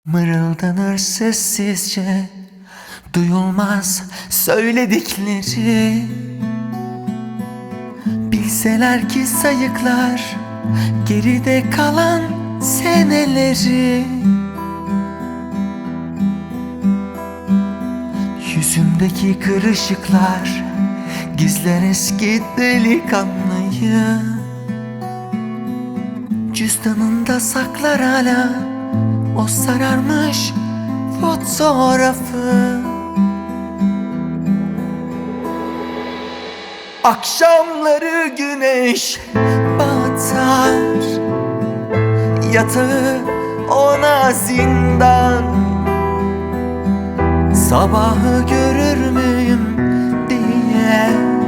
Mırıldanır sessizce, duyulmaz söyledikleri. Bilseler ki sayıklar geride kalan seneleri. Yüzümdeki kırışıklar gizler eski delikanlıyı. Cüzdanında saklar hala o sararmış fotoğrafı. Akşamları güneş batar, yatağı ona zindan. Sabahı görür müyüm diye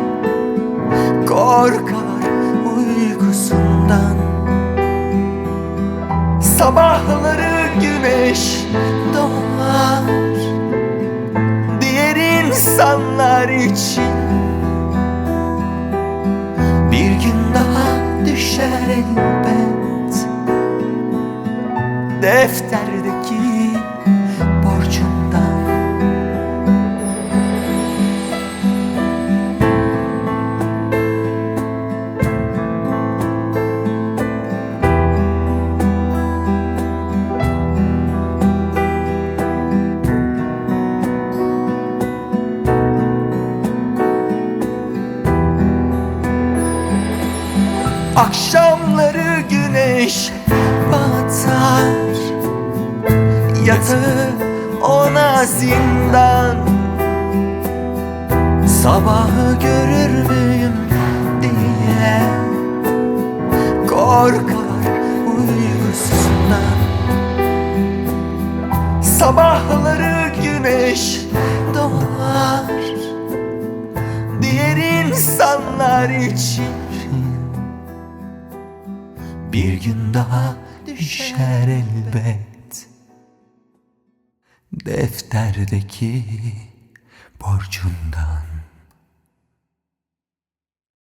korkar uykusundan. Sabahları güneş doğar diğer insanlar için. Bir gün daha düşer elbet defterdeki borcundan. Akşamları güneş batar, yatağı ona zindan. Sabahı görür müyüm diye korkar uykusundan. Sabahları güneş doğar diğer insanlar için. Bir gün daha düşer elbet defterdeki borcundan.